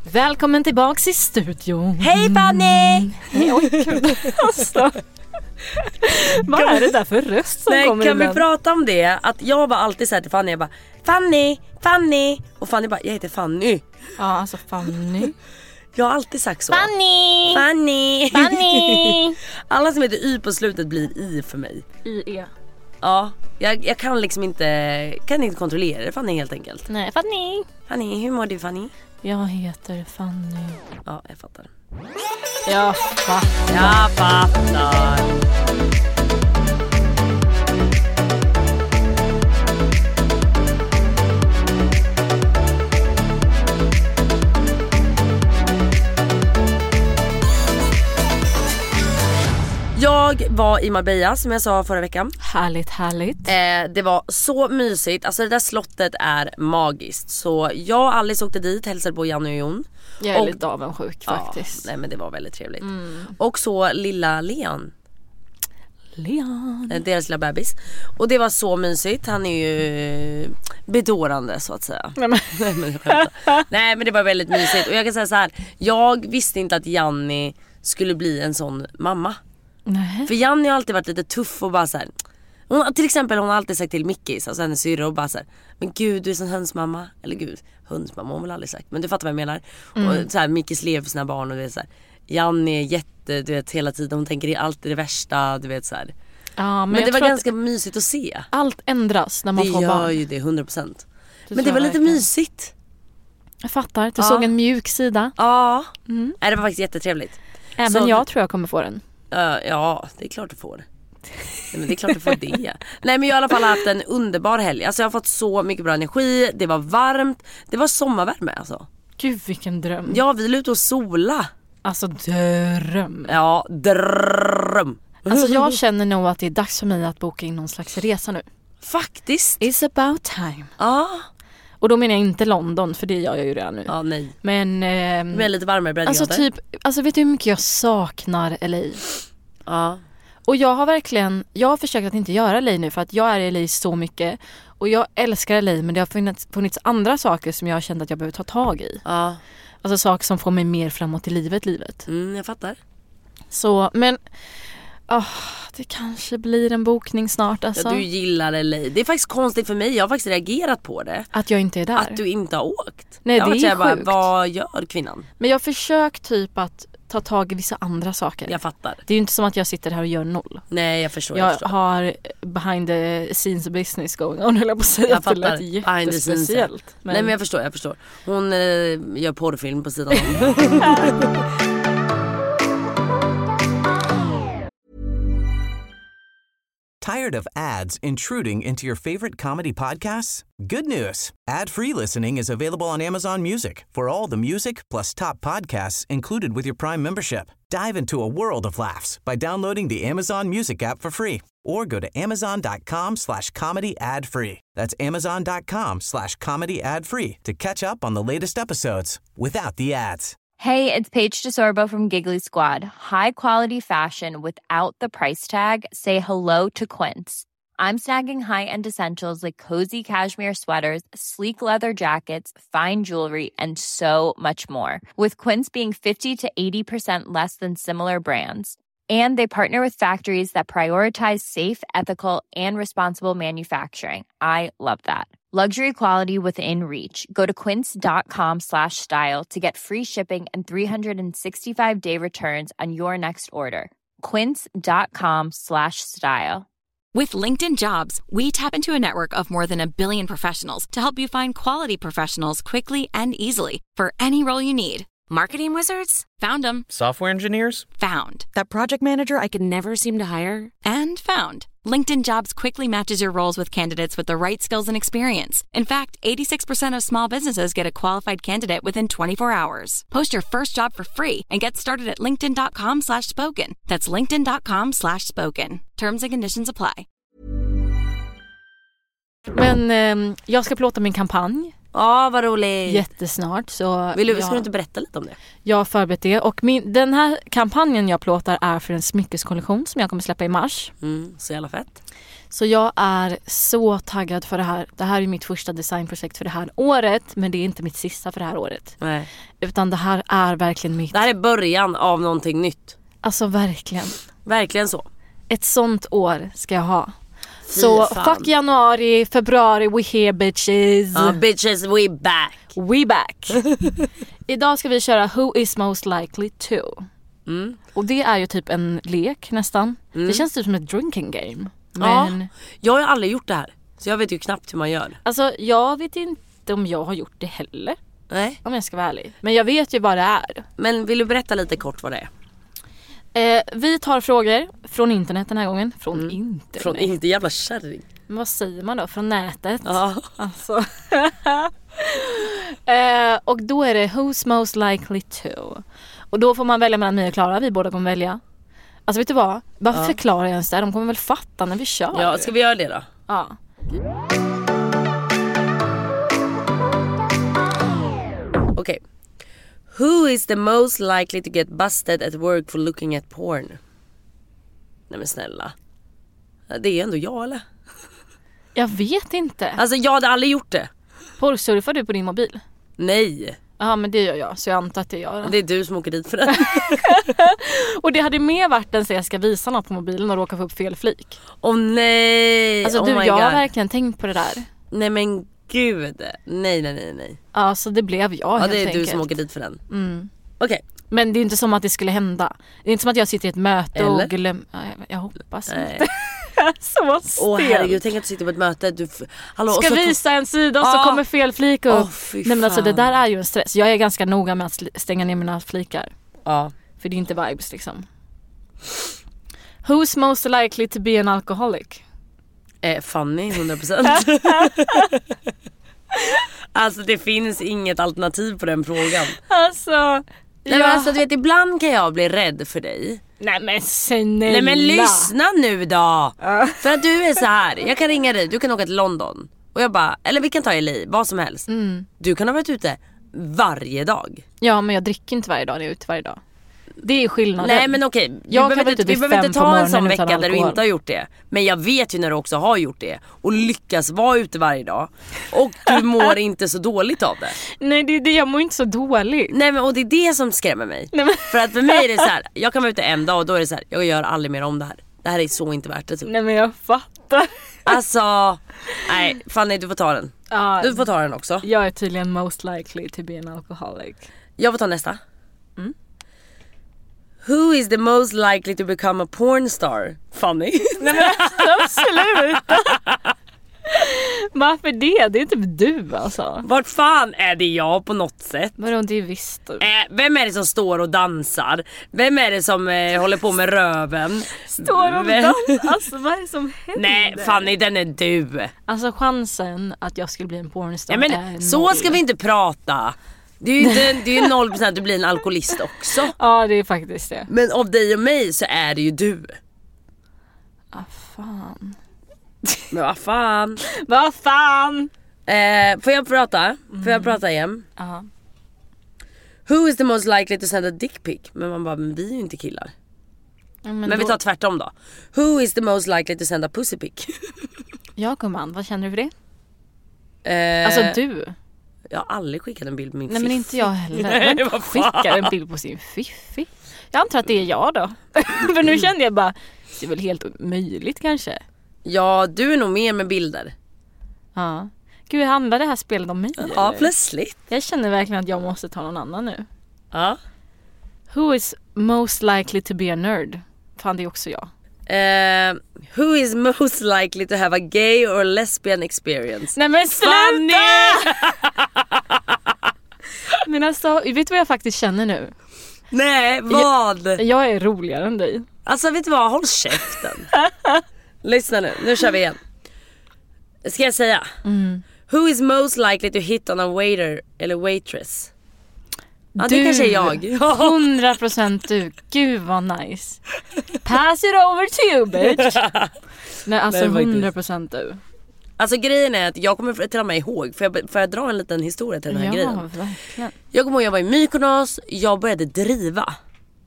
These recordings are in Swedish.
Välkommen tillbaks i studion. Hej Fanny! Oj, gud. Alltså. Vad är det där för röst som kommer kan ibland? vi prata om det? Att jag var alltid så här till Fanny, jag bara Fanny. Och Fanny bara, jag heter Fanny. Ja, alltså Fanny. Jag har alltid sagt så. Fanny. Alla som heter Y på slutet blir I för mig. Y-E. Ja, jag kan liksom inte kontrollera det, Fanny, helt enkelt. Nej, Fanny. Fanny, hur mår du, Fanny? Jag heter Fanny. Ja, jag fattar. Jag fattar. Jag fattar. Jag var i Marbella som jag sa förra veckan. Härligt. Det var så mysigt. Alltså det där slottet är magiskt. Så jag och Alice åkte dit, hälsade på Janne och Jon. Jag är lite avundsjuk faktiskt. Nej, men det var väldigt trevligt. Och så lilla Leon, deras lilla bebis. Och det var så mysigt. Han är ju bedårande så att säga. Nej, men det var väldigt mysigt. Och jag kan säga så här, jag visste inte att Janne skulle bli en sån mamma. Nej. För Janne har alltid varit lite tuff och bara så här, hon har alltid sagt till Mickis, alltså hennes syrra, och bara så här, men gud, du är sån hönsmamma. Eller gud, hönsmamma har hon väl aldrig sagt, men du fattar vad jag menar. Och så här, Mickis lever för sina barn och det är så här, Janne är jätte, du vet, hela tiden, hon tänker alltid det värsta, du vet så här. Ja, men det var ganska mysigt att se. Allt ändras när man får barn. Det gör ju det, 100%. Men det var lite mysigt. Jag fattar, du såg en mjuk sida. Ja, Nej, det var faktiskt jättetrevligt. Även så, jag tror jag kommer få den. Ja, det är klart du får. Nej, men det är klart du får det. Nej, men jag har i alla fall haft en underbar helg. Alltså jag har fått så mycket bra energi. Det var varmt. Det var sommarvärme alltså. Gud, vilken dröm. Ja, vi är ute och sola. Alltså dröm. Ja, dröm. Alltså jag känner nog att det är dags för mig att boka in någon slags resa nu. Faktiskt. It's about time. Ja. Och då menar jag inte London, för det gör jag ju redan nu. Ja, nej. Men med lite varmare breddgrader. Alltså vet du hur mycket jag saknar LA? Ja. Och jag har försökt att inte göra LA nu, för att jag är i LA så mycket. Och jag älskar LA, men det har funnits andra saker som jag har känt att jag behöver ta tag i. Ja. Alltså saker som får mig mer framåt i livet. Jag fattar. Så, men det kanske blir en bokning snart alltså. Ja, du gillar LA. Det är faktiskt konstigt för mig. Jag har faktiskt reagerat på det. Att jag inte är där. Att du inte har åkt. Nej, det är bara, sjukt. vad gör kvinnan? Men jag försöker typ att ta tag i vissa andra saker. Jag fattar. Det är ju inte som att jag sitter här och gör noll. Nej, jag förstår. Jag har behind the scenes business going on, eller på att säga. Jag att det lät fattar. jättespeciellt. Men... Nej, men jag förstår. Hon gör porrfilm på sidan om. Tired of ads intruding into your favorite comedy podcasts? Good news. Ad-free listening is available on Amazon Music for all the music plus top podcasts included with your Prime membership. Dive into a world of laughs by downloading the Amazon Music app for free or go to amazon.com/comedy ad-free. That's amazon.com/comedy ad-free to catch up on the latest episodes without the ads. Hey, it's Paige DeSorbo from Giggly Squad. High quality fashion without the price tag. Say hello to Quince. I'm snagging high-end essentials like cozy cashmere sweaters, sleek leather jackets, fine jewelry, and so much more. With Quince being 50 to 80% less than similar brands. And they partner with factories that prioritize safe, ethical, and responsible manufacturing. I love that. Luxury quality within reach. Go to quince.com/style to get free shipping and 365-day returns on your next order. Quince.com/style. With LinkedIn Jobs, we tap into a network of more than 1 billion professionals to help you find quality professionals quickly and easily for any role you need. Marketing wizards? Found them. Software engineers? Found. That project manager I could never seem to hire? And found. LinkedIn Jobs quickly matches your roles with candidates with the right skills and experience. In fact, 86% of small businesses get a qualified candidate within 24 hours. Post your first job for free and get started at linkedin.com/spoken. That's linkedin.com/spoken. Terms and conditions apply. Men jag ska plåta min kampanj. Ja, vad roligt. Jättesnart. Så ska du inte berätta lite om det? Jag har förberett det. Och den här kampanjen jag plåtar är för en smyckeskollektion som jag kommer släppa i mars. Så jävla fett. Så jag är så taggad för det här. Det här är mitt första designprojekt för det här året. Men det är inte mitt sista för det här året. Nej. Utan det här är verkligen mitt. Det här är början av någonting nytt. Alltså verkligen. Verkligen så. Ett sånt år ska jag ha. Fy Så fan. fuck januari, februari, we here bitches. Bitches, we back. We back. Idag ska vi köra Who is most likely to. Och det är ju typ en lek nästan. Det känns typ som ett drinking game. Men Ja, jag har aldrig gjort det här. Så jag vet ju knappt hur man gör. alltså jag vet inte om jag har gjort det heller. Nej. Om jag ska vara ärlig. Men jag vet ju vad det är. Men vill du berätta lite kort vad det är? Vi tar frågor från internet den här gången. Från internet. Från inte jävla kärring. Men vad säger man då? Från nätet? Ja. Alltså. Och då är det Who's most likely to. Och då får man välja mellan mig och Klara. Vi båda kommer välja. Alltså vet du vad? Varför förklarar jag ens det? De kommer väl fatta när vi kör. Ja, ska vi göra det då? Ja. Okej. Who is the most likely to get busted at work for looking at porn? Nej men snälla. Det är ändå jag eller? Jag vet inte. Alltså jag hade aldrig gjort det. Porrsurfar du på din mobil? Nej. Ja men det gör jag. Så jag antar att det gör. Det är du som åker dit för det. Och det hade mer varit än så jag ska visa något på mobilen och råka få upp fel flik. Åh nej. Alltså oh du, my jag har God. verkligen tänkt på det där. Nej men gud. Nej. Ja så det blev jag Ja helt det är enkelt. du som åker dit för den. Okej. Men det är inte som att det skulle hända. Det är inte som att jag sitter i ett möte Eller? och glömmer. Jag hoppas Nej. inte. Så stelt. Åh herregud, tänk att du sitter på ett möte. Hallå, Ska och så visa en sida och så Ja. kommer fel flik upp. Fy Nej men alltså fan. det där är ju en stress. Jag är ganska noga med att stänga ner mina flikar. Ja. För det är inte vibes liksom. Who's most likely to be an alcoholic? Fanny, 100%. Alltså det finns inget alternativ på den frågan. Alltså... Nej men alltså du vet, ibland kan jag bli rädd för dig. Nej men snälla. Nej men lyssna nu då. För att du är så här. Jag kan ringa dig, du kan åka till London. Och jag bara, eller vi kan ta LA, vad som helst. Du kan ha varit ute varje dag. Ja men jag dricker inte varje dag, jag är ute varje dag. Det är skillnaden. Nej men okej, Jag kan vi vara ute till behöver 5 inte på ta en morgonen sån utan vecka där du alkohol. inte har gjort det. Men jag vet ju när du också har gjort det. Och lyckas vara ute varje dag. Och du mår inte så dåligt av det. Nej det är det, jag mår inte så dåligt. Nej men och det är det som skrämmer mig. Nej, men... För att för mig är det så här, jag kan vara ute en dag och då är det så här, jag gör aldrig mer om det här. Det här är så inte värt det typ. Nej men jag fattar. Alltså, nej Fanny du får ta den. Ja, Du får ta den också. jag är tydligen most likely to be an alcoholic. Jag får ta nästa. Who is the most likely to become a porn star? Fanny. Nej men sluta. Varför det? Det är typ du alltså. Vart fan är det jag på något sätt? Vadå det är visst du. Vem är det som står och dansar? Vem är det som håller på med röven? Står och Vem- dansar. Alltså vad är det som händer? Nej Fanny, den är du. Alltså chansen att jag skulle bli en pornstar Ja, är men så noll. ska vi inte prata. Det är ju inte, det är ju 0% att du blir en alkoholist också. Ja det är faktiskt det. Men av dig och mig så är det ju du. Fan. Men vad fan. Vad fan? Får jag prata? Får jag prata igen? Ja. Who is the most likely to send a dick pic? Men man bara, men vi är ju inte killar. Men vi då... tar tvärtom då. Who is the most likely to send a pussy pic? Ja gumman, vad känner du för det? Eh, Alltså du. Jag har aldrig skickat en bild på min Nej men fiff. inte jag heller. Nej, Vem vad fan. skickar en bild på sin fiffi? Jag antar att det är jag då. För nu kände jag bara, det är väl helt möjligt kanske. Ja, du är nog mer med bilder. Ja. Gud, handlar det här spelet om mig? Ja, eller? plötsligt. Jag känner verkligen att jag måste ta någon annan nu. Ja. Who is most likely to be a nerd? Fan, det är också jag. Who is most likely to have a gay or lesbian experience? Nej men Fanny! sluta! Men alltså, vet du vad jag faktiskt känner nu? Nej, vad? Jag är roligare än dig. Alltså vet du vad, håll käften. Lyssna nu kör vi igen. Ska jag säga? Who is most likely to hit on a waiter eller waitress? Ja, det kanske är jag. 100% du. Gud vad nice. Pass it over to you bitch. Nej alltså Nej, faktiskt. 100% du. Alltså grejen är att jag kommer till mig ihåg. Får jag dra en liten historia till den här Ja grejen? verkligen. Jag kommer ihåg jag var i Mykonos. Jag började driva.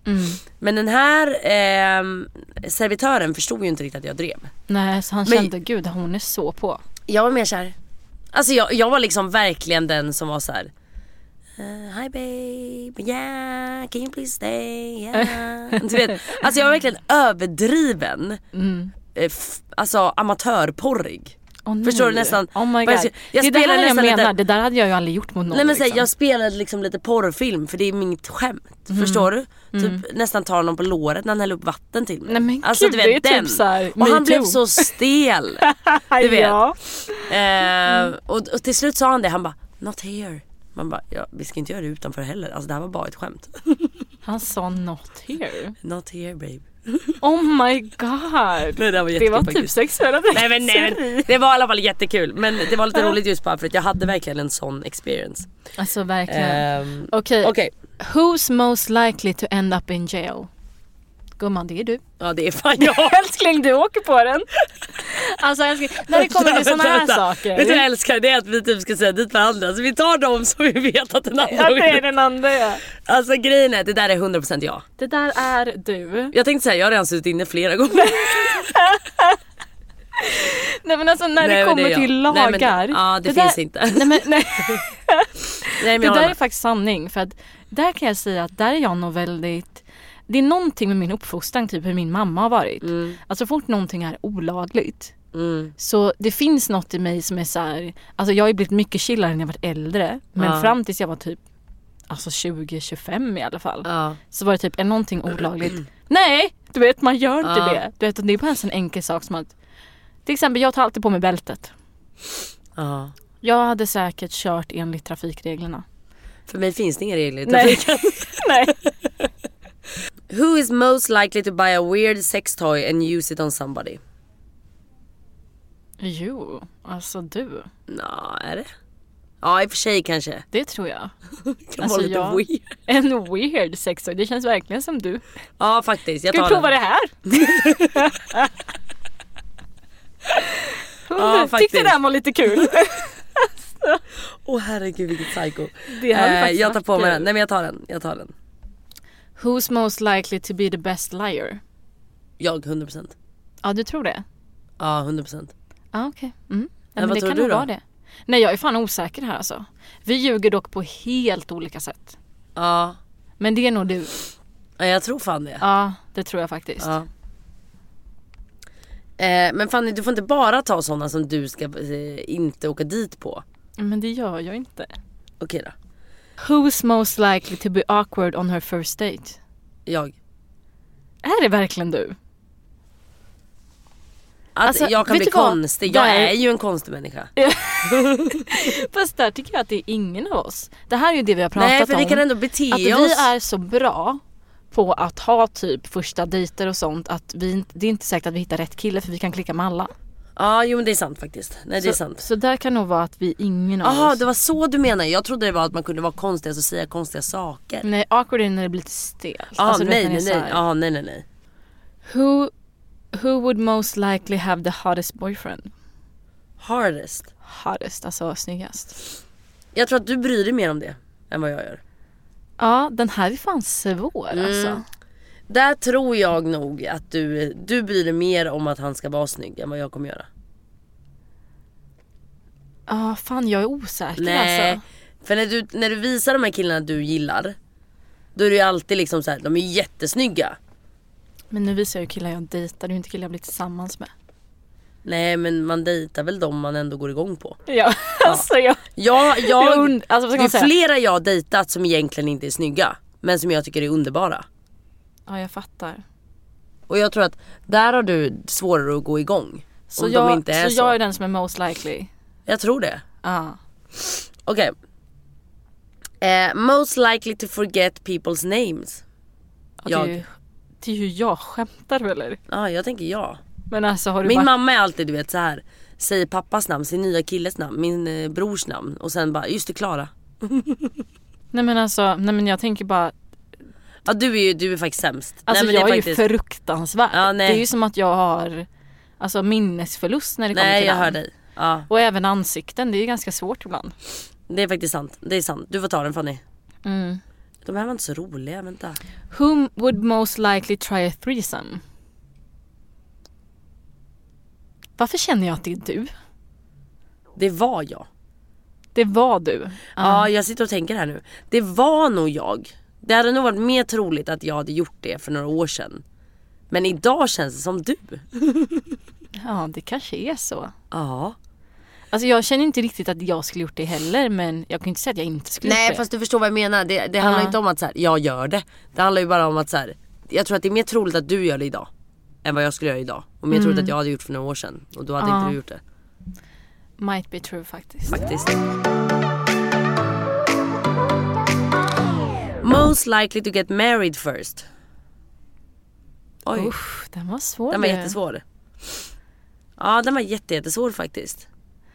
Men den här servitören förstod ju inte riktigt att jag drev. Nej, så han kände, gud hon är så på. Jag var mer kär. Alltså jag var liksom verkligen den som var så här. Hi babe, yeah, can you please stay, yeah. Du vet, alltså jag var verkligen överdriven. Alltså amatörporrig. Förstår du nästan? Oh my God. Jag det spelade där jag nästan menar, lite, det där hade jag ju aldrig gjort mot någon. nej men liksom. jag spelade liksom lite porrfilm för det är mitt skämt. Förstår du? Typ nästan tar någon på låret när han häller upp vatten till mig. Nej men alltså, gud, du vet, det är den. typ såhär. Och han blev så stel. Du vet. Ja. Och till slut sa han det, han bara not here. Man bara, ja, vi ska inte göra det utanför heller. Alltså det här var bara ett skämt. Han sa not here. Not here babe. Oh my god. Nej, det var typ sexuella. Nej men det var i alla fall jättekul. Men det var lite roligt just bara för att jag hade verkligen en sån experience. Alltså verkligen. Okej. Who's most likely to end up in jail? Gumman, det är du. Ja det är fan jag. Älskling, du åker på den. Alltså älskling, när det kommer till såna här saker. Vet du vad jag älskar? Det är att vi typ ska säga dit varandra. Så vi tar dem så vi vet att den andra Ja, det är den andra, ja. Alltså grejen är, det där är 100% jag. Det där är du. Jag tänkte säga, jag har redan suttit inne flera gånger. Nej men alltså när det kommer till lagar. Ja det finns inte. Nej men nej. Nej, men det där är faktiskt sanning. För att där kan jag säga att där är jag nog väldigt. Det är någonting med min uppfostran, typ hur min mamma har varit. Alltså fort någonting är olagligt. Så det finns något i mig som är så här. Alltså jag har ju blivit mycket chillare när jag varit äldre. Men fram tills jag var typ alltså 20-25 i alla fall. Så var det typ, är någonting olagligt? Nej, du vet man gör inte det. Du vet, det är bara en sån enkel sak som att till exempel jag tar alltid på mig bältet. Jag hade säkert kört enligt trafikreglerna. För mig finns det inga regler i trafiken. Nej. Who is most likely to buy a weird sex toy and use it on somebody? Jo, alltså du. Nå, är det? Ja, i och för sig kanske. Det tror jag. Kan vara lite weird. En weird sex toy, det känns verkligen som du. Ja, faktiskt. Jag Ska tar vi prova den. det här? Ja, faktiskt. Tyckte det här var lite kul. Herregud, vilket psycho. Jag tar på mig den. Nej, men jag tar den. Who's most likely to be the best liar? Jag, 100%. Ja, du tror det? Ja, 100%. Ja, okej. Ja, men men vad det tror kan du nog då? vara det. Nej, jag är fan osäker här alltså. Vi ljuger dock på helt olika sätt. Ja. Men det är nog du. Ja, jag tror fan det. Ja, det tror jag faktiskt. Ja. Men Fanny, du får inte bara ta sådana som du ska inte åka dit på. Men det gör jag inte. Okej då. Who's most likely to be awkward on her first date? Jag. Är det verkligen du? Alltså, jag kan vet bli du vad? konstig. Jag är ju en konstig människa. Fast där tycker jag att det är ingen av oss. Det här är ju det vi har pratat om. Nej, för vi kan ändå bete att oss. Vi är så bra på att ha typ första dejter och sånt att det är inte säkert att vi hittar rätt kille för vi kan klicka med alla. Ja, jo men det är sant faktiskt. Nej, det är sant. Så där kan nog vara att vi ingen av Jaha, oss. det var så du menar. Jag trodde det var att man kunde vara konstig och säga konstiga saker. Nej, awkward är när det blir lite stelt. Alltså, nej. Who would most likely have the hottest boyfriend? Hottest, alltså snyggast. Jag tror att du bryr dig mer om det än vad jag gör. Ja, den här är fan svår alltså. Där tror jag nog att du bryr dig mer om att han ska vara snygg än vad jag kommer göra. Ja, fan jag är osäker Nej, alltså. för när du visar de här killarna du gillar, då är det ju alltid liksom så här, de är jättesnygga. Men nu visar jag ju killar jag dejtar, det är ju inte killar jag blir tillsammans med. Nej, men man dejtar väl de man ändå går igång på. Ja, alltså alltså, vad ska det man är säga? flera jag har dejtat som egentligen inte är snygga, men som jag tycker är underbara. Ja, jag fattar. Och jag tror att där har du svårare att gå igång. Så om jag, de inte är så. Jag är den som är most likely. Jag tror det. Ja. Okej. Most likely to forget people's names. Det är ju jag skämtar eller? Ja, jag tänker ja. Men alltså har du Min mamma är alltid, du vet, så här. Säger pappas namn, sin nya killes namn, min brors namn. Och sen bara, just det, Klara. Nej men jag tänker bara. Ja, du är faktiskt sämst. Alltså nej, men jag det är faktiskt... ju fruktansvärd. Ja, nej. Det är ju som att jag har alltså minnesförlust när det kommer till Nej, jag namn. hör dig. Ja. Och även ansikten, det är ju ganska svårt ibland. Det är faktiskt sant. Det är sant. Du får ta den, Fanny. De här var inte så roliga, vänta. Whom would most likely try a threesome? Varför känner jag att det är du? Det var jag. Det var du. Ja, jag sitter och tänker här nu. Det var nog jag. Det hade nog varit mer troligt att jag hade gjort det för några år sedan. Men idag känns det som du. Ja, det kanske är så. Ja. Alltså jag känner inte riktigt att jag skulle gjort det heller. Men jag kan inte säga att jag inte skulle gjort det. Nej, fast du förstår vad jag menar. Det handlar inte om att så här, jag gör det. Det handlar ju bara om att så här, jag tror att det är mer troligt att du gör det idag än vad jag skulle göra idag. Och mer troligt att jag hade gjort för några år sedan. Och då hade inte du gjort det. Might be true faktiskt. Most likely to get married first. Oj, Den var svår. den var jättesvår. Ja, den var jättesvår faktiskt.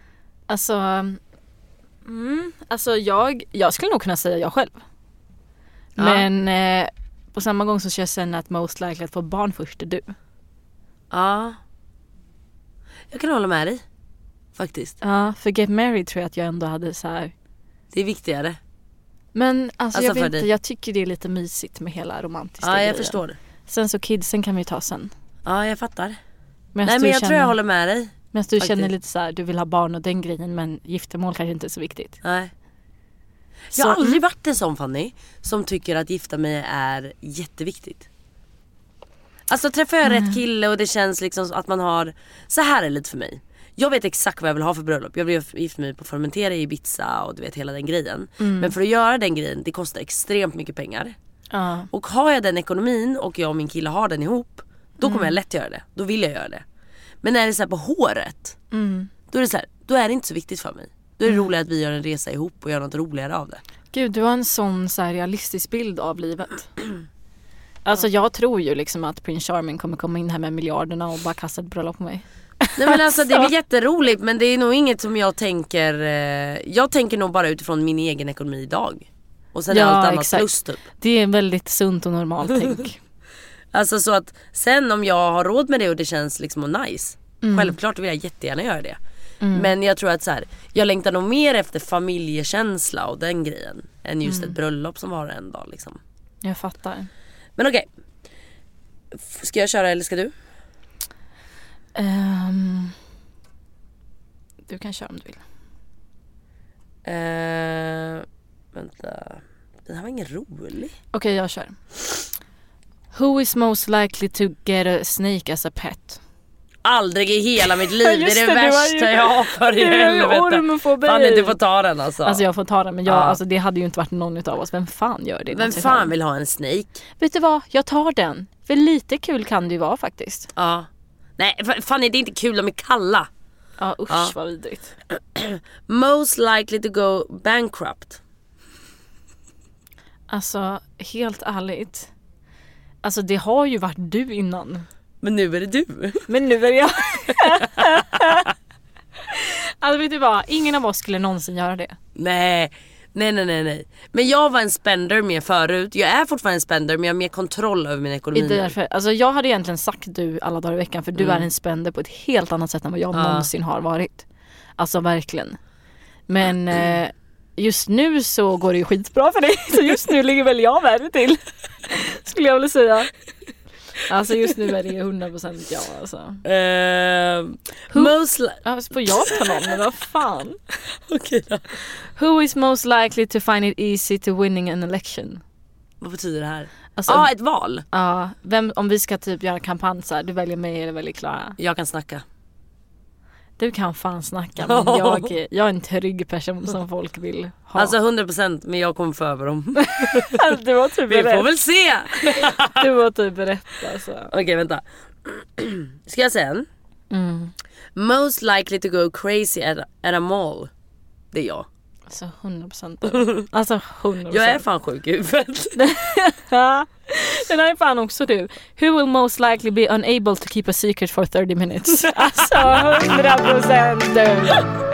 Alltså jag skulle nog kunna säga jag själv. Men på samma gång så känns det att most likely att få barn först är du. Ja. Jag kan hålla med dig. Faktiskt. Ja, för get married tror jag att jag ändå hade så här. Det är viktigare. Men alltså jag vet inte, dig. jag tycker det är lite mysigt med hela romantiska Ja, jag grejen. förstår. Sen så kidsen kan vi ta sen. Ja, jag fattar. Men jag tror jag håller med dig. Men du känner lite så här, du vill ha barn och den grejen, men giftermål kanske inte är så viktigt. Nej. Jag har aldrig varit en sån, Fanny, som tycker att gifta mig är jätteviktigt. Alltså träffar jag rätt kille och det känns liksom att man har... Så här är det lite för mig. Jag vet exakt vad jag vill ha för bröllop. Jag vill gifta mig på Formentera i Ibiza och du vet hela den grejen. Men för att göra den grejen, det kostar extremt mycket pengar. Och har jag den ekonomin och jag och min kille har den ihop, då kommer jag lätt göra det. Då vill jag göra det. Men när det är så här på håret, då är det så här, då är det inte så viktigt för mig. Då är det roligt att vi gör en resa ihop och gör något roligare av det. Gud, du har en sån så här realistisk bild av livet. Alltså jag tror ju liksom att Prince Charming kommer komma in här med miljarderna och bara kasta ett bröllop på mig. Nej, men alltså det är väl jätteroligt, men det är nog inget som jag tänker. Jag tänker nog bara utifrån min egen ekonomi idag. Och sen är allt annat plus typ. Det är väldigt sunt och normalt tänk. Alltså så att sen om jag har råd med det och det känns liksom nice, självklart vill jag jättegärna göra det. Men jag tror att så här, jag längtar nog mer efter familjekänsla och den grejen än just ett bröllop som var en dag liksom. Jag fattar. Men okej. Ska jag köra eller ska du? Du kan köra om du vill. Vänta. Den här var ingen rolig. Okej, jag kör. Who is most likely to get a snake as a pet? Aldrig i hela mitt liv. Det är det värsta jag har för i helvete. Fan, du får ta den alltså. Alltså jag får ta den, men alltså, det hade ju inte varit någon av oss. Vem fan gör det? Vem fan vill ha en snake? Vet du vad? Jag tar den. För lite kul kan det ju vara faktiskt. Ja. Nej, fan det är inte kul, de är kalla. Ja, usch vad vidrigt. Most likely to go bankrupt. Alltså, helt ärligt. Alltså det har ju varit du innan. Men nu är det du. Men nu är det jag. Alltså vet du vad? Ingen av oss skulle någonsin göra det. Nej. Men jag var en spender mer förut. Jag är fortfarande en spender, men jag har mer kontroll över min ekonomi. Därför, alltså jag hade egentligen sagt du alla dagar i veckan. För du är en spender på ett helt annat sätt än vad jag någonsin har varit. Alltså verkligen. Men just nu så går det ju skitbra för dig. Så just nu ligger väl jag värre till. Skulle jag vilja säga. Alltså just nu är det 100% ja alltså. Får jag ta någon? Men vad fan? Okej då. Who is most likely to find it easy to winning an election? Vad betyder det här? Alltså, ett val? Ja, om vi ska typ göra kampanj så här, du väljer mig eller väljer Klara? Jag kan snacka. Du kan fan snacka, men jag är en trygg person som folk vill ha. Alltså 100%, men jag kommer få över dem. Du var typ vi får väl se. Du var typ rätt alltså. Okej, vänta. Ska jag säga en? Most likely to go crazy at a mall. Det är jag. Alltså 100%. Alltså 100%. Jag är fan sjuk i huvudet. Den här är fan också du. Who will most likely be unable to keep a secret for 30 minutes? Alltså 100% du.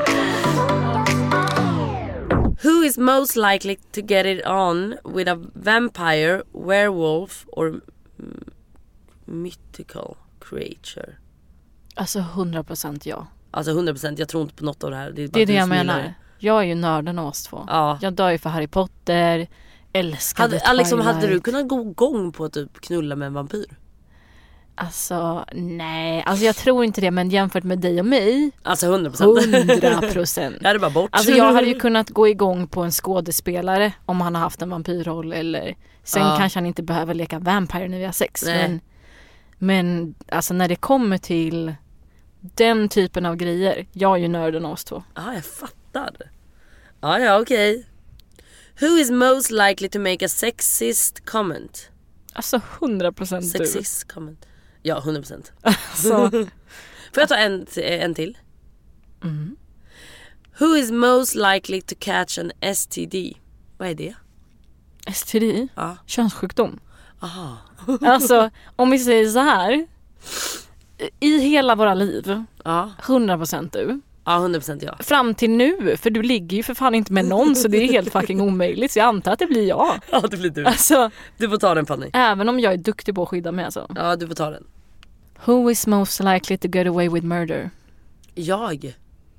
Who is most likely to get it on with a vampire, werewolf or mythical creature? Alltså 100% ja. Alltså 100%, jag tror inte på något av det här. Det är det jag menar. Jag är ju nörden av oss två. Ja. Jag dör ju för Harry Potter, älskade hade du kunnat gå igång på att typ knulla med en vampyr? Alltså nej, alltså jag tror inte det, men jämfört med dig och mig, alltså 100%. 100%. Jag hade bara bort. Alltså jag hade ju kunnat gå igång på en skådespelare om han har haft en vampyrroll, eller sen kanske han inte behöver leka vampire när vi har sex. Men alltså när det kommer till den typen av grejer, jag är ju nörden av oss två. Ja, jag fattar. Ja, okej. Who is most likely to make a sexist comment? Alltså 100% du. Sexist comment. Ja, 100%. Alltså. Får jag ta en till? Who is most likely to catch an STD? Vad är det? STD? Ja. Könssjukdom. Aha. Alltså, om vi säger så här. I hela våra liv, 100% du. Ja, 100% ja. Fram till nu, för du ligger ju för fan inte med någon, så det är helt fucking omöjligt. Så jag antar att det blir jag. Ja, det blir du. Alltså, du får ta den, Fanny. Även om jag är duktig på att skydda mig alltså. Ja, du får ta den. Who is most likely to get away with murder? Jag.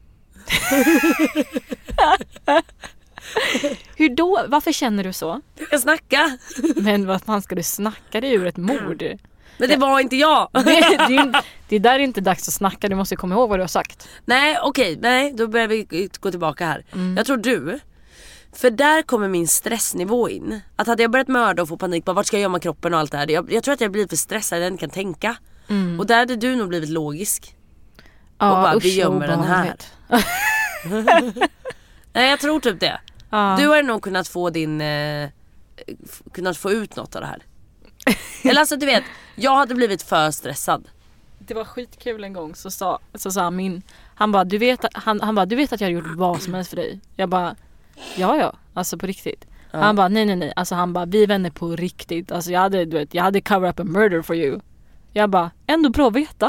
Hur då? Varför känner du så? Jag kan snacka. Men vad fan ska du snacka dig ur ett mord? Men det var inte jag. Det där är inte dags att snacka. Du måste komma ihåg vad du har sagt. Nej, okej. Nej, då börjar vi gå tillbaka här. Jag tror du. För där kommer min stressnivå in. Att hade jag börjat mörda och få panik på vart ska jag gömma kroppen och allt det här. Jag tror att jag blir för stressad, jag inte kan tänka. Och där hade du nog blivit logisk. Ja, och bara, vi gömmer den här. Nej, jag tror typ det. Du har nog kunnat få kunnat få ut något av det här. Eller alltså du vet, jag hade blivit för stressad. Det var skitkul en gång, så sa han bara, du vet att jag har gjort vad som helst för dig. Jag bara, ja, alltså på riktigt. Han bara, nej. Alltså han bara, vi är vänner på riktigt. Alltså jag hade cover up a murder for you. Jag bara, ändå bra att veta.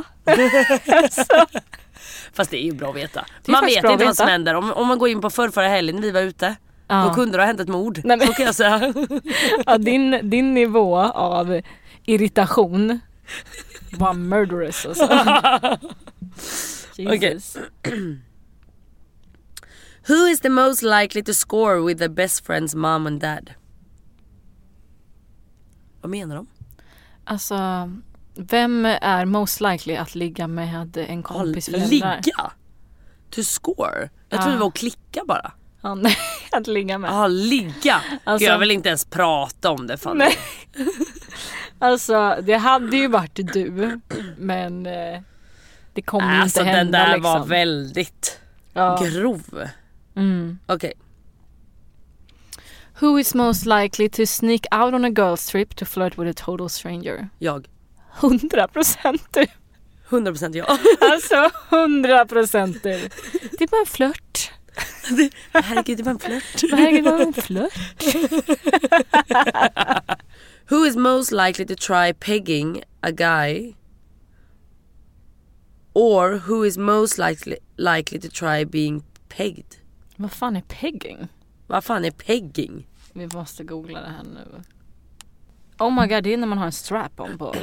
Fast det är ju bra att veta. Man vet inte vad som händer. Om man går in på förra helgen vi var ute, då kunde det ha hänt ett mord. Nej, men, så kan jag säga. Ja, din nivå av irritation var murderous alltså. Jesus. Okay. Who is the most likely to score with their best friend's mom and dad? Vad menar de? Alltså, vem är most likely att ligga med en kompis föräldrar? Ligga? To score? Jag trodde det var att klicka bara. Ja, nej, att ligga med. Ja, ligga. Alltså, jag vill inte ens prata om det. Fan. Nej. Alltså, det hade ju varit du. Men det kommer inte hända. Den där liksom. var väldigt grov. Okej. Who is most likely to sneak out on a girl's trip to flirt with a total stranger? Jag. 100% du. 100% jag. Alltså 100% du. Det är bara en flört. Herregud, det var en flört. Herregud, det var en flört. Who is most likely to try pegging a guy? Or who is most likely to try being pegged? Vad fan är pegging? Vad fan är pegging? Vi måste googla det här nu. Oh my god, det är när man har en strap-on på.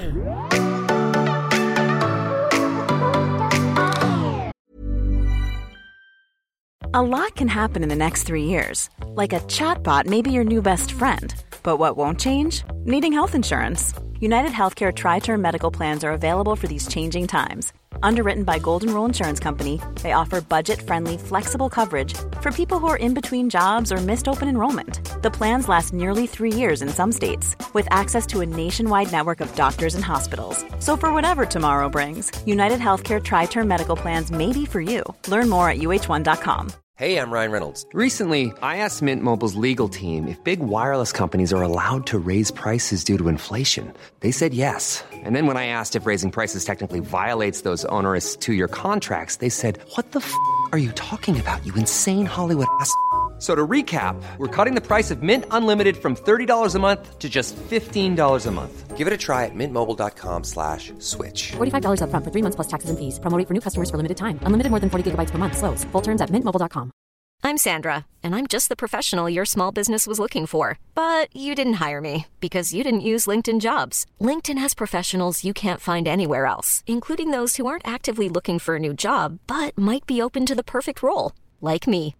A lot can happen in the next 3 years. Like a chatbot may be your new best friend. But what won't change? Needing health insurance. United Healthcare Tri-Term Medical Plans are available for these changing times. Underwritten by Golden Rule Insurance Company, they offer budget-friendly, flexible coverage for people who are in between jobs or missed open enrollment. The plans last nearly 3 years in some states, with access to a nationwide network of doctors and hospitals. So for whatever tomorrow brings, United Healthcare Tri-Term Medical Plans may be for you. Learn more at uh1.com. Hey, I'm Ryan Reynolds. Recently, I asked Mint Mobile's legal team if big wireless companies are allowed to raise prices due to inflation. They said yes. And then when I asked if raising prices technically violates those onerous 2-year contracts, they said, "What the f*** are you talking about, you insane Hollywood ass?" So to recap, we're cutting the price of Mint Unlimited from $30 a month to just $15 a month. Give it a try at mintmobile.com/switch. $45 up front for 3 months plus taxes and fees. Promo rate for new customers for limited time. Unlimited more than 40 gigabytes per month. Slows full terms at mintmobile.com. I'm Sandra, and I'm just the professional your small business was looking for. But you didn't hire me because you didn't use LinkedIn Jobs. LinkedIn has professionals you can't find anywhere else, including those who aren't actively looking for a new job, but might be open to the perfect role, like me.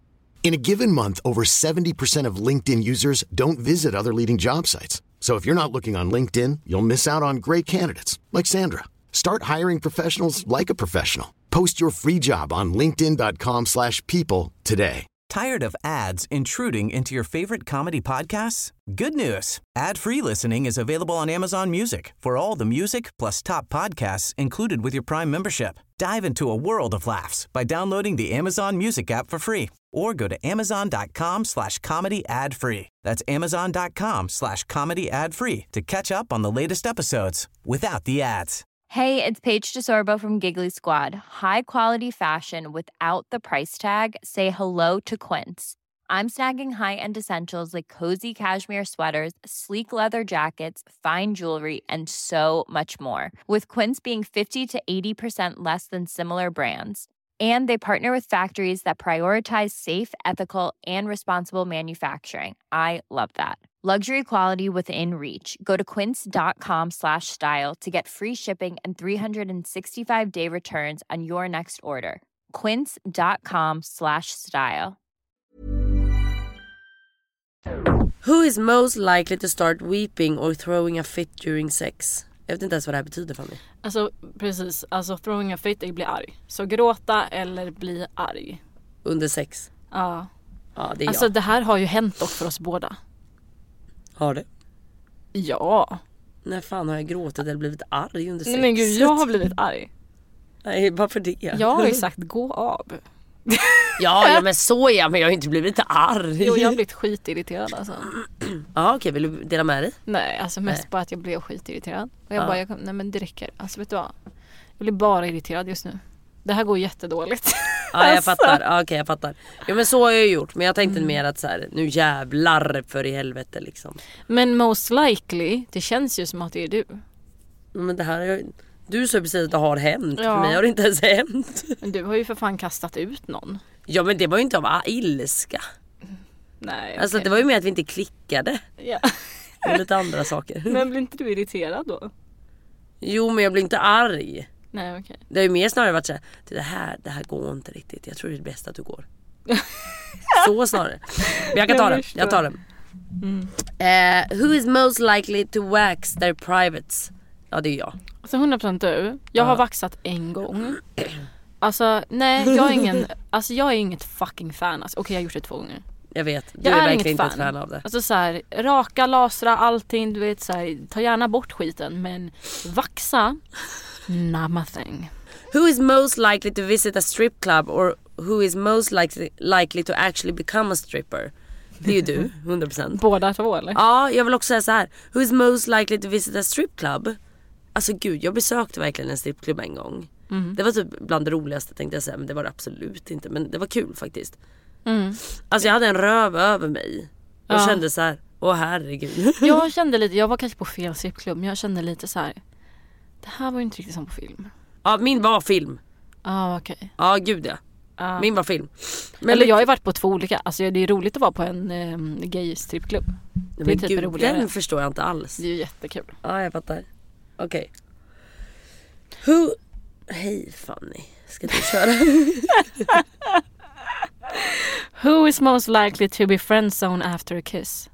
In a given month, over 70% of LinkedIn users don't visit other leading job sites. So if you're not looking on LinkedIn, you'll miss out on great candidates like Sandra. Start hiring professionals like a professional. Post your free job on linkedin.com/people today. Tired of ads intruding into your favorite comedy podcasts? Good news. Ad-free listening is available on Amazon Music for all the music plus top podcasts included with your Prime membership. Dive into a world of laughs by downloading the Amazon Music app for free or go to amazon.com/comedy ad-free. That's amazon.com/comedy ad-free to catch up on the latest episodes without the ads. Hey, it's Paige DeSorbo from Giggly Squad. High quality fashion without the price tag. Say hello to Quince. I'm snagging high-end essentials like cozy cashmere sweaters, sleek leather jackets, fine jewelry, and so much more. With Quince being 50 to 80% less than similar brands. And they partner with factories that prioritize safe, ethical, and responsible manufacturing. I love that. Luxury quality within reach. Go to quince.com/style to get free shipping and 365-day returns on your next order. Quince.com/style. Who is most likely to start weeping or throwing a fit during sex? Jag vet inte ens vad det här betyder för mig. Alltså precis, alltså throwing a fit är att bli arg. Så gråta eller bli arg. Under sex? Ja. Ja, det är alltså jag. det här har ju hänt dock för oss båda. Har det? Ja. När fan har jag gråtit eller blivit arg under sex? Nej men gud, jag har blivit arg. Nej, varför det? Jag har ju sagt gå av. Ja men så är jag, men jag har inte blivit arg. Jo, jag har blivit skitirriterad alltså. Ja, okej, vill du dela med dig? Nej, alltså mest bara att jag blev skitirriterad. Och jag bara, nej men det räcker. Alltså vet du vad? Jag blir bara irriterad just nu. Det här går jättedåligt. Ja, jag fattar. Ja, okej, jag fattar. Jo, men så har jag gjort. Men jag tänkte mer att så här, nu jävlar för i helvete liksom. Men most likely, det känns ju som att det är du. Men det här, du sa precis att det har hänt. Ja. För mig har det inte ens hänt. Men du har ju för fan kastat ut någon. Ja, men det var ju inte av ilska. Nej, alltså okay. det var ju mer att vi inte klickade. Ja. Och lite andra saker. Men blir inte du irriterad då? Jo, men jag blir inte arg. Nej, okej. Det har ju mer snarare varit så här, det här går inte riktigt. Jag tror det är bäst att du går. Så snarare. Men jag kan ta den. Jag tar den. Who is most likely to wax their privates? Ja, det är jag. Alltså 100% du. Jag har vaxat en gång. Alltså nej, jag är inget fucking fan. Alltså, okej, jag har gjort det 2 gånger. Jag vet, du är verkligen inte ett fan av det. Alltså så här, raka, lasra, allting, du vet så här, ta gärna bort skiten, men vaxa, not my thing. Who is most likely to visit a strip club or who is most likely to actually become a stripper? Det är ju du, 100%. Båda 2 eller? Ja, jag vill också säga så här. Who is most likely to visit a strip club? Alltså gud, jag besökte verkligen en stripklubb en gång. Det var typ bland det roligaste tänkte jag säga, men det var det absolut inte. Men det var kul faktiskt. Alltså jag hade en röv över mig. Jag kände så här, åh herregud. Jag kände lite, jag var kanske på fel stripklubb, men jag kände lite så här. Det här var ju inte riktigt som på film. Ja, min var film. Okej. Ja, gud ja. Min var film. Men eller jag har ju varit på 2 olika. Alltså det är roligt att vara på en gay stripklubb. Det är typ roligare. Den förstår jag inte alls. Det är ju jättekul. Ja, jag fattar. Okej. Hej Fanny. Ska du köra? Who is most likely to be friendzone after a kiss?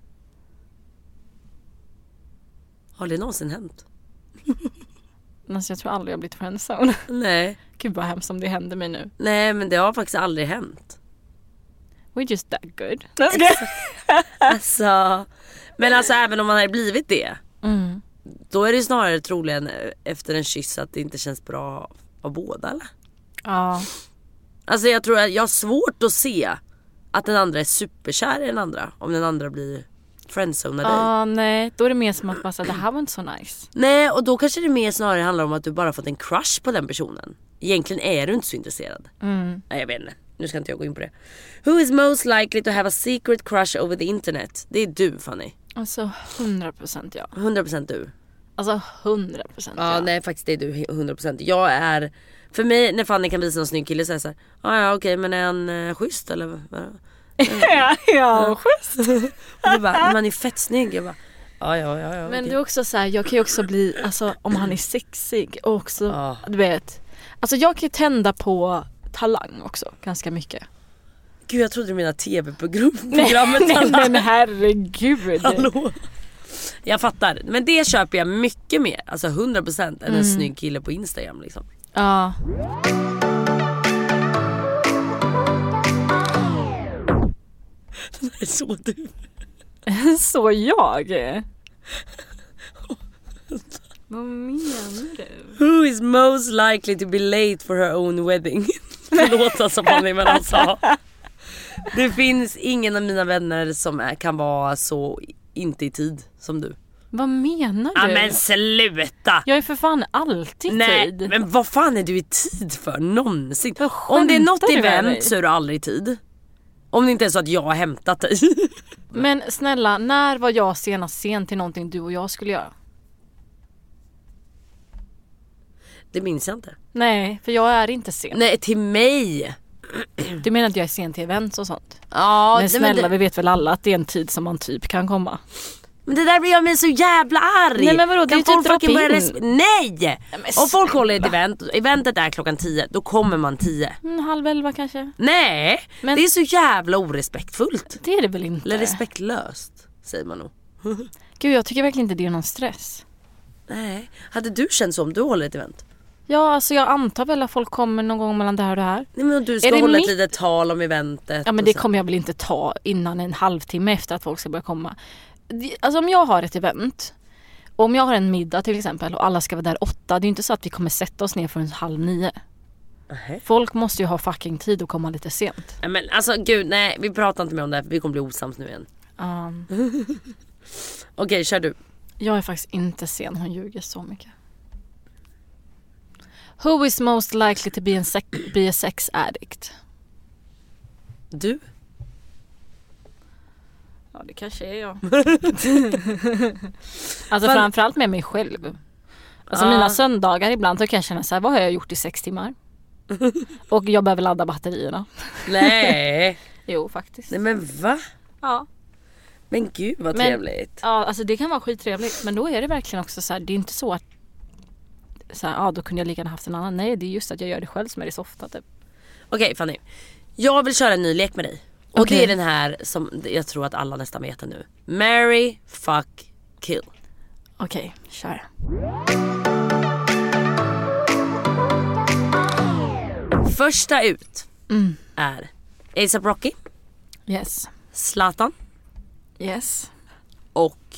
Har det någonsin hänt? Alltså jag tror aldrig jag har blivit friendzone. Nej. Gud vad hemskt om det händer mig nu. Nej, men det har faktiskt aldrig hänt. We're just that good. Alltså, men alltså även om man hade blivit det, då är det snarare troligen efter en kyss att det inte känns bra av båda, eller? Ja. Alltså jag tror att jag har svårt att se att den andra är superkär i den andra. Om den andra blir friendzone dig. Nej, då är det mer som att bara säga, det här var inte så nice. Nej, och då kanske det mer snarare handlar om att du bara fått en crush på den personen. Egentligen är du inte så intresserad. Nej, jag vet inte. Nu ska inte jag gå in på det. Who is most likely to have a secret crush over the internet? Det är du, Fanny. Alltså 100% ja. 100% du. Alltså 100% ja. Nej, faktiskt det är du 100%. Jag är, för mig när Fanny kan visa en snygg kille så är jag så här, ja okej, men är han schysst eller? Ja, schysst. Och du bara, man är fett snygg. Jag bara, ja. Men okay. det är också så här, jag kan ju också bli, alltså om han är sexig och också, du vet. Alltså jag kan ju tända på talang också ganska mycket. Gud, jag trodde du menade tv-programmet. Nej, men herregud. Hallå. Jag fattar. Men det köper jag mycket mer. Alltså 100% än en snygg kille på Instagram liksom. Ja. Det är så du. Så jag. Vad menar du? Who is most likely to be late for her own wedding? Förlåt alltså Fanny, men alltså. Det finns ingen av mina vänner som kan vara så inte i tid som du. Vad menar du? Ja men sluta! Jag är för fan alltid Nej, tid. men vad fan är du i tid för någonsin? Om det är något event så är du aldrig i tid. Om det inte är så att jag har hämtat dig. Men snälla, när var jag senast sen till någonting du och jag skulle göra? Det minns jag inte. Nej, för jag är inte sen. Nej, till mig. Du menar att jag är sen till events och sånt? Ja, men snälla, vi vet väl alla att det är en tid som man typ kan komma. Men det där blir jag mig så jävla arg. Nej men vadå, det är folk typ fucking börja Nej! Om folk håller ett event, eventet är 10:00, då kommer man 10. 10:30 kanske. Nej, men det är så jävla orespektfullt. Det är det väl inte? Eller respektlöst, säger man nog. Gud, jag tycker verkligen inte det är någon stress. Nej, hade du känt så om du håller ett event? Ja, alltså jag antar väl att folk kommer någon gång mellan det här och det här. Nej, men du ska hålla ett litet tal om eventet. Ja, men det kommer jag väl inte ta innan en halvtimme efter att folk ska börja komma. Alltså om jag har ett event, om jag har en middag till exempel och alla ska vara där 8, det är inte så att vi kommer sätta oss ner förrän 8:30. Folk måste ju ha fucking tid att komma lite sent. Ja, men alltså gud, nej, vi pratar inte mer om det här, för vi kommer bli osams nu igen. Okej, kör du. Jag är faktiskt inte sen, hon ljuger så mycket. Who is most likely to be a sex addict? Du? Ja, det kanske är jag. Alltså framförallt med mig själv. Alltså mina söndagar ibland så kan jag känna så här, vad har jag gjort i 6 timmar? Och jag behöver ladda batterierna. Nej. Jo, faktiskt. Nej men va? Ja. Men gud vad trevligt. Ja, alltså det kan vara skittrevligt. Men då är det verkligen också så här, det är inte så att så här, ja, då kunde jag lika gärna haft en annan. Nej, det är just att jag gör det själv som är det softa typ. Okej, Fanny. Jag vill köra en ny lek med dig. Och det är den här som jag tror att alla nästan vet nu. Marry, fuck, kill. Okej, kör. Första ut är A$AP Rocky. Yes. Zlatan. Yes. Och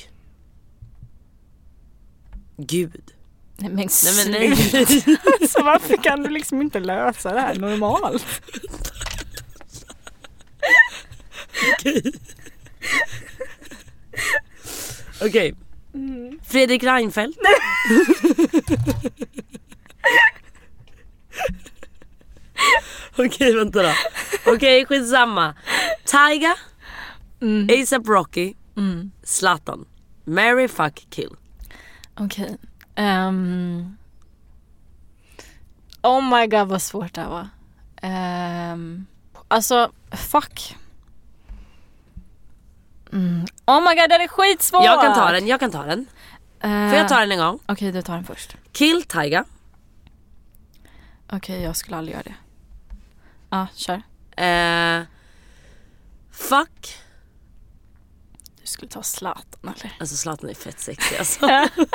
Gud. Nej men nej. Så varför kan du liksom inte lösa det här normalt? Okej. Fredrik Reinfeldt. Okej, vänta då. Okej, skitsamma. Tyga, A$AP Rocky, Zlatan. Marry, fuck, kill. Okej. Oh my god, vad svårt det var. Alltså, fuck. Oh my god, det är skitsvårt. Jag kan ta den. Får jag ta den en gång? Okej, du tar den först. Kill Tyga. Okej, jag skulle aldrig göra det. Ja, kör. Fuck. Du skulle ta Zlatan eller? Alltså Zlatan är fett sexig alltså.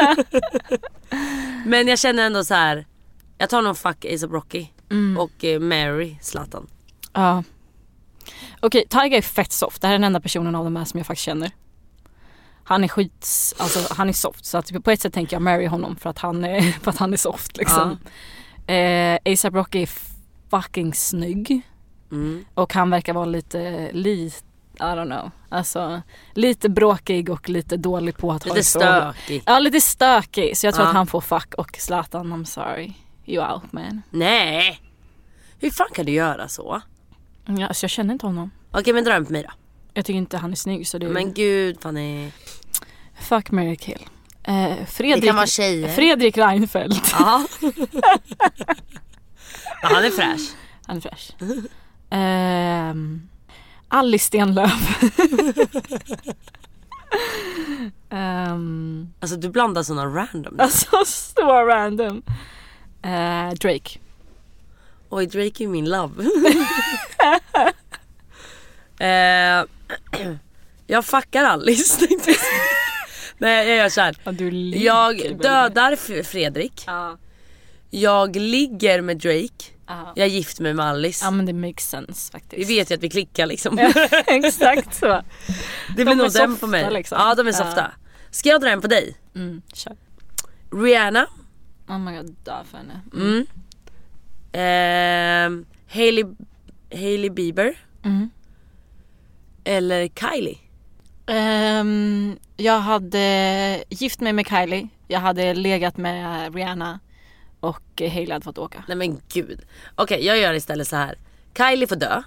Men jag känner ändå så här. Jag tar nog fuck A$AP Rocky och Mary Zlatan. Ja. Okej, Tyga är fett soft. Det här är den enda personen av de här som jag faktiskt känner. Han är alltså han är soft. Så att på ett sätt tänker jag marry honom för att han är soft liksom. A$AP Rocky är fucking snygg. Och han verkar vara lite I don't know. Alltså lite bråkig och lite dålig på att lite stökig. Ja, lite stökig. Så jag tror att han får fuck och Zlatan, I'm sorry. You out man. Nej. Hur fan kan du göra så? Ja, alltså jag känner inte honom. Okej, men dröm på mig då. Jag tycker inte han är snygg så det. Men gud, fan är... Fuck, marry, kill. Det kan vara tjejer. Fredrik Reinfeldt. Ja. Han är fräsch. Han är fräsch. Alice Stenlöf. Alltså du blandar såna random. Alltså så random. Drake. Oj, Drake är min love. Jag fuckar Alice. Nej, jag gör så här. Jag dödar Fredrik. Jag ligger med Drake. Jag är gift med Alice. Ja, men det makes sense faktiskt. Vi vet ju att vi klickar liksom. Exakt så. Det blir nog den på mig liksom. Ja, de är softa. Ska jag dra en på dig? Kör. Rihanna. Oh my god, dö för henne. Hailey Bieber. Eller Kylie. Jag hade gift mig med Kylie. Jag hade legat med Rihanna. Och Hailey hade fått åka. Nej men gud. Okej, jag gör istället så här. Kylie får dö.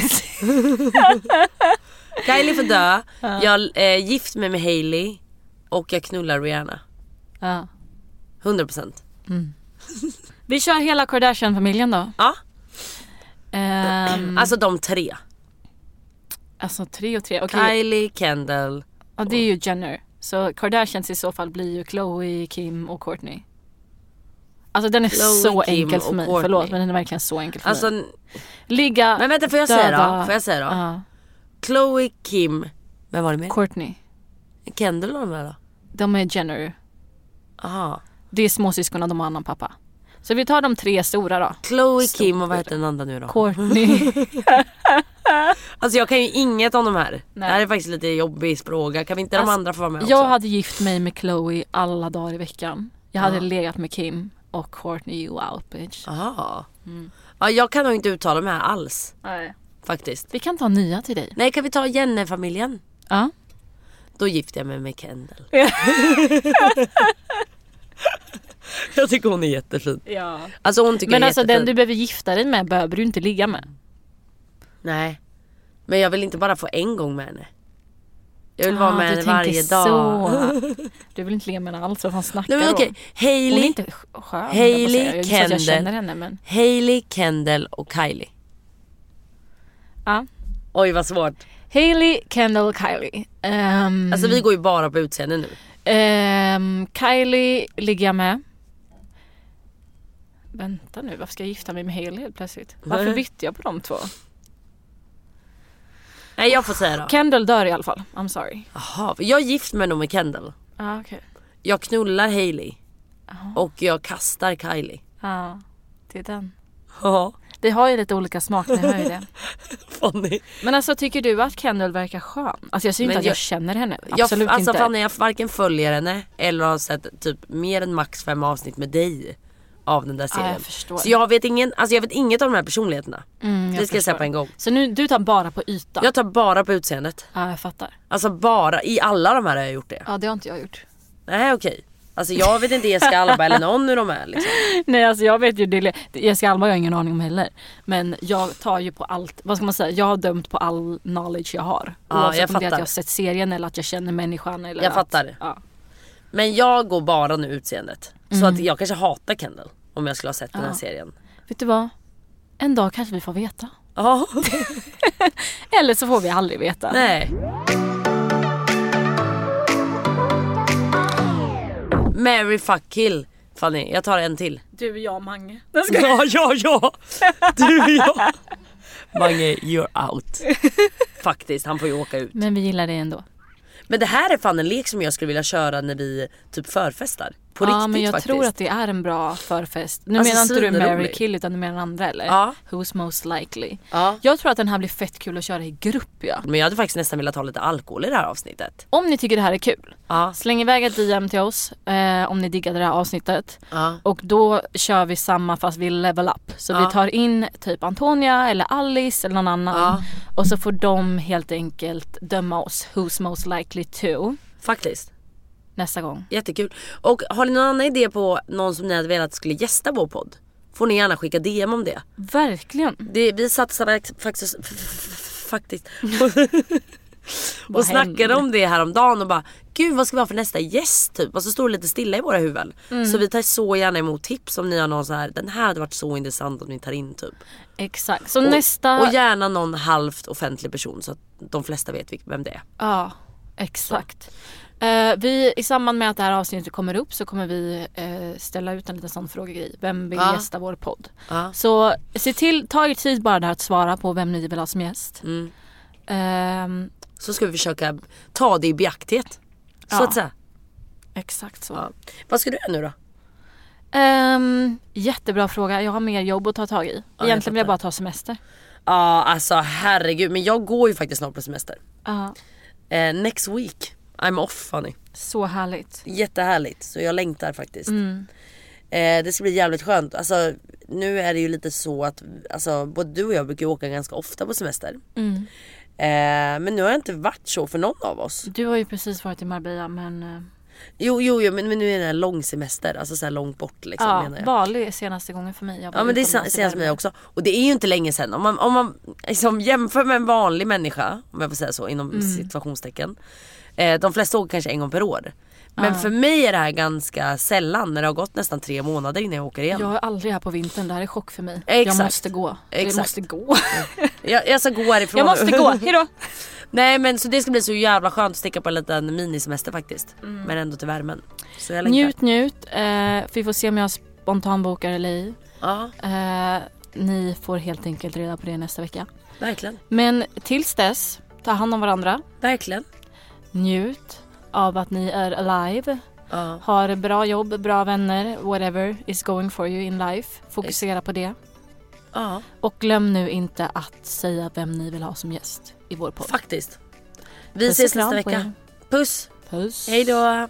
Kylie får dö. Jag gift mig med Hailey. Och jag knullar Rihanna. 100%. Vi kör hela Kardashian-familjen då. Ja. Alltså de 3. Alltså 3 och 3. Okay. Kylie, Kendall. Ja, det är ju Jenner. Så Kardashians i så fall blir ju Khloe, Kim och Kourtney. Alltså den är Khloe, så Kim enkel för mig. Kourtney. Förlåt, men den är verkligen så enkel för alltså, mig. Ligga, men vänta, får jag säga då? Khloe, Kim. Vem var det med? Kourtney. Kendall och de där då? De är Jenner. Aha. Det är småsyskon av de annan pappa. Så vi tar de 3 stora då. Khloe, Kim och vad heter den andra nu då? Kourtney. Alltså jag kan ju inget om de här. Nej. Det här är faktiskt lite jobbig fråga. Kan vi inte de andra få vara med också? Jag hade gift mig med Khloe alla dagar i veckan. Jag hade legat med Kim och Kourtney, you out bitch. Aha. Ja, jag kan nog inte uttala de här alls. Nej. Faktiskt. Vi kan ta nya till dig. Nej, kan vi ta Jenner-familjen? Ja. Då gifter jag mig med Kendall. Jag tycker hon är jättefin. Ja. Alltså hon tycker men jag är alltså jättefin. den du behöver gifta dig med behöver du inte ligga med. Nej. Men jag vill inte bara få en gång med henne. Jag vill vara med henne varje dag. Så. Du vill inte ligga med henne alls. Vad fan snackar du om? Hailey, hon är inte skön. Hailey, Kendall. Jag känner henne, men... Hailey, Kendall och Kylie. Ja. Oj, vad svårt. Hailey, Kendall, Kylie. Alltså vi går ju bara på utseende nu. Kylie ligger jag med. Vänta nu, varför ska jag gifta mig med Hailey helt plötsligt? Varför bytte jag på de 2? Nej, jag får säga då. Kendall dör i alla fall, I'm sorry. Jaha, jag är gift med med Kendall. Okay. Jag knullar Hailey. Och jag kastar Kylie. Ja, det är den. Ja. Vi har ju lite olika smak, ni hör ju det. Fanny. Men alltså, tycker du att Kendall verkar skön? Alltså jag ser inte att jag känner henne. Absolut alltså, inte. Fanny, jag varken följer henne eller har sett typ mer än max 5 avsnitt med dig av den där serien. Jag förstår. Så jag vet inget av de här personligheterna. Det ska jag säga på en gång. Så nu, du tar bara på ytan? Jag tar bara på utseendet. Ja, jag fattar. Alltså bara, i alla de här har jag gjort det. Ja, det har inte jag gjort. Nej, okej. Alltså jag vet inte Jessica Alba eller någon hur de är liksom. Nej, alltså jag vet ju det. Jessica Alba har jag ingen aning om heller. Men jag tar ju på allt. Vad ska man säga? Jag har dömt på all knowledge jag har. Ja, jag fattar. Om det är att jag har sett serien eller att jag känner människan eller jag fattar. Ja. Men jag går bara nu utseendet. Så att jag kanske hatar Kendall om jag skulle ha sett den här serien. Vet du vad? En dag kanske vi får veta. Ja. Eller så får vi aldrig veta. Nej. Mary fuck kill. Fanny, jag tar en till. Du, jag och Mange. Ja. Du och jag. Mange, you're out. Faktiskt, han får ju åka ut. Men vi gillar det ändå. Men det här är fan en lek som jag skulle vilja köra när vi typ förfestar. På riktigt men jag faktiskt. tror att det är en bra förfest. Nu Alltså, menar inte du Mary rolig. Kill utan du menar andra eller? Ja. Who's most likely? Ja. Jag tror att den här blir fett kul att köra i grupp, ja. Men jag hade faktiskt nästan velat ha lite alkohol i det här avsnittet. Om ni tycker det här är kul, Ja. släng iväg ett DM till oss om ni diggade det här avsnittet. Ja. Och då kör vi samma fast vi level up. Så vi tar in typ Antonia eller Alice eller någon annan. Ja. Och så får de helt enkelt döma oss who's most likely to. Faktiskt. Nästa gång. Jättekul. Och har ni någon annan idé på någon som ni hade velat skulle gästa vår podd? Får ni gärna skicka DM om det. Verkligen. Vi satsade faktiskt och snackade om det här om dagen och bara, gud vad ska vi ha för nästa gäst typ? Och så står det lite stilla i våra huvuden. Så vi tar så gärna emot tips om ni har någon så här, den här hade varit så intressant om ni tar in typ. Exakt. Så nästa... Och gärna någon halvt offentlig person så att de flesta vet vem det är. Ja, exakt. Vi, i samband med att det här avsnittet kommer upp så kommer vi ställa ut en liten sån frågegrej. Vem vill gästa vår podd? Så se till, ta er tid bara där att svara på vem ni vill ha som gäst. Så ska vi försöka ta det i beakthet. Så att säga. Exakt så. Ja. Vad ska du göra nu då? Jättebra fråga. Jag har mer jobb att ta tag i. Egentligen vill jag bara ta semester. Ja, alltså herregud. Men jag går ju faktiskt snart på semester. Next week I'm off, honey. Så härligt. Jättehärligt. Så jag längtar faktiskt. Det ska bli jävligt skönt. Alltså nu är det ju lite så att både du och jag brukar åka ganska ofta på semester. Men nu har jag inte varit så för någon av oss. Du har ju precis varit i Marbella, men... Jo, men nu är det en lång semester. Alltså så här långt bort liksom, menar jag. Bali är senaste gången för mig. Ja, men det är senast för mig också. Och det är ju inte länge sedan. Om man liksom jämför med en vanlig människa, om jag får säga så, inom situationstecken. De flesta åker kanske en gång per år. Men för mig är det här ganska sällan, när det har gått nästan 3 månader innan jag åker igen. Jag är aldrig här på vintern, det här är chock för mig. Exakt. Jag måste gå. Exakt. Jag måste gå. Jag ska gå härifrån. Jag måste gå, hejdå. Nej, men så det ska bli så jävla skönt att sticka på en liten minisemester faktiskt. Men ändå till värmen. Så jag njut. Vi får se om jag spontanbokar eller ej. Ni får helt enkelt reda på det nästa vecka. Verkligen. Men tills dess, ta hand om varandra. Verkligen. Njut av att ni är alive. Har bra jobb, bra vänner, whatever is going for you in life. Fokusera på det. Och glöm nu inte att säga vem ni vill ha som gäst i vår podd. Faktiskt. Vi ses nästa vecka. Puss. Hej då.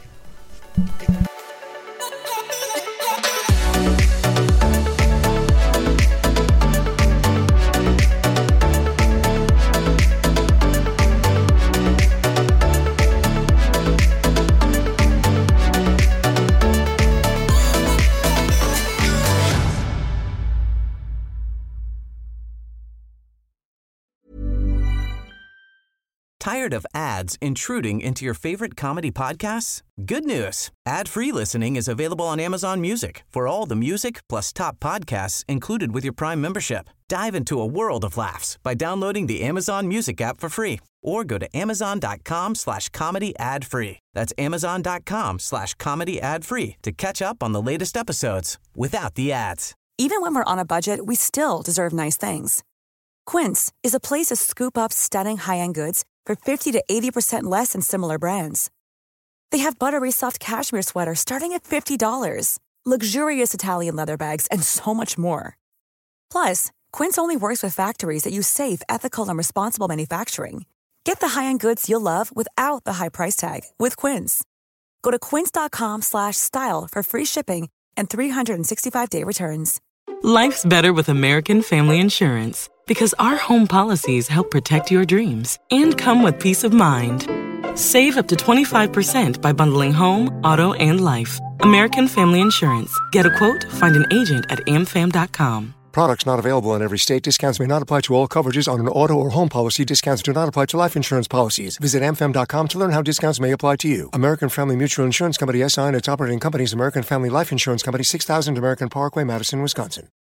Tired of ads intruding into your favorite comedy podcasts? Good news. Ad-free listening is available on Amazon Music for all the music plus top podcasts included with your Prime membership. Dive into a world of laughs by downloading the Amazon Music app for free or go to amazon.com/comedy ad-free. That's amazon.com/comedy ad-free to catch up on the latest episodes without the ads. Even when we're on a budget, we still deserve nice things. Quince is a place to scoop up stunning high-end goods for 50 to 80% less than similar brands. They have buttery soft cashmere sweaters starting at $50, luxurious Italian leather bags, and so much more. Plus, Quince only works with factories that use safe, ethical, and responsible manufacturing. Get the high-end goods you'll love without the high price tag with Quince. Go to quince.com/style for free shipping and 365-day returns. Life's better with American Family Insurance because our home policies help protect your dreams and come with peace of mind. Save up to 25% by bundling home, auto, and life. American Family Insurance. Get a quote, find an agent at amfam.com. Products not available in every state. Discounts may not apply to all coverages on an auto or home policy. Discounts do not apply to life insurance policies. Visit amfam.com to learn how discounts may apply to you. American Family Mutual Insurance Company, S.I. and its operating companies, American Family Life Insurance Company, 6000 American Parkway, Madison, Wisconsin.